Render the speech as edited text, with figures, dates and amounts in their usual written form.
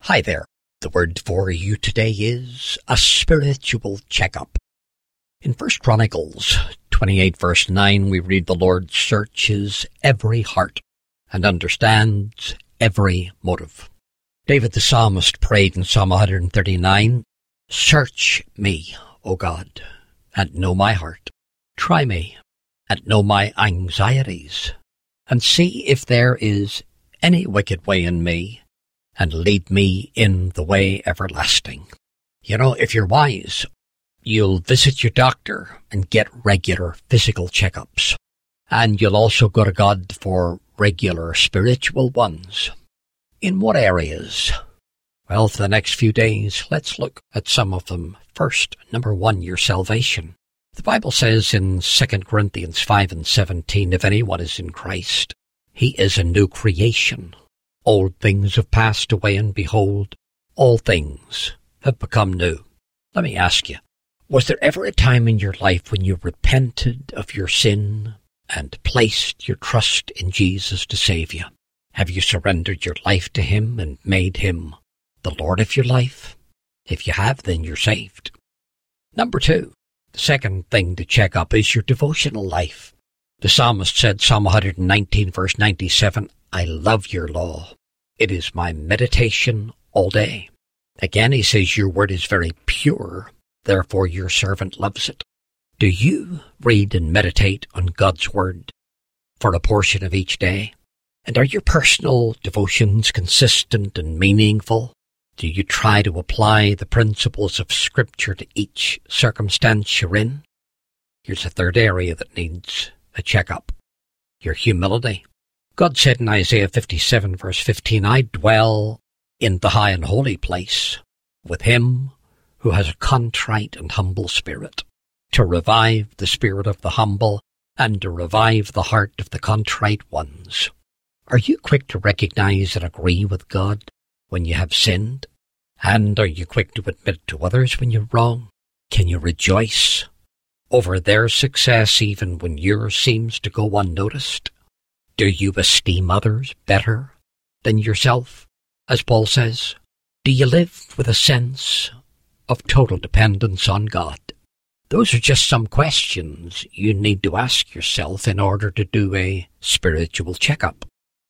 Hi there. The word for you today is a spiritual checkup. In 1 Chronicles 28 verse 9, we read, "The Lord searches every heart and understands every motive." David the psalmist prayed in Psalm 139, "Search me, O God, and know my heart. Try me and know my anxieties, and see if there is any wicked way in me, and lead me in the way everlasting." You know, if you're wise, you'll visit your doctor and get regular physical checkups. And you'll also go to God for regular spiritual ones. In what areas? Well, for the next few days, let's look at some of them. First, number 1, your salvation. The Bible says in 2 Corinthians 5 and 17, "If anyone is in Christ, he is a new creation. Old things have passed away, and behold, all things have become new." Let me ask you, was there ever a time in your life when you repented of your sin and placed your trust in Jesus to save you? Have you surrendered your life to Him and made Him the Lord of your life? If you have, then you're saved. Number 2, the second thing to check up is your devotional life. The psalmist said, Psalm 119 verse 97, "I love your law. It is my meditation all day." Again, he says, "Your word is very pure, therefore your servant loves it." Do you read and meditate on God's word for a portion of each day? And are your personal devotions consistent and meaningful? Do you try to apply the principles of Scripture to each circumstance you're in? Here's a third area that needs a checkup: your humility. God said in Isaiah 57 verse 15, "I dwell in the high and holy place with him who has a contrite and humble spirit, to revive the spirit of the humble and to revive the heart of the contrite ones." Are you quick to recognize and agree with God when you have sinned? And are you quick to admit to others when you're wrong? Can you rejoice over their success even when yours seems to go unnoticed? Do you esteem others better than yourself, as Paul says? Do you live with a sense of total dependence on God? Those are just some questions you need to ask yourself in order to do a spiritual checkup.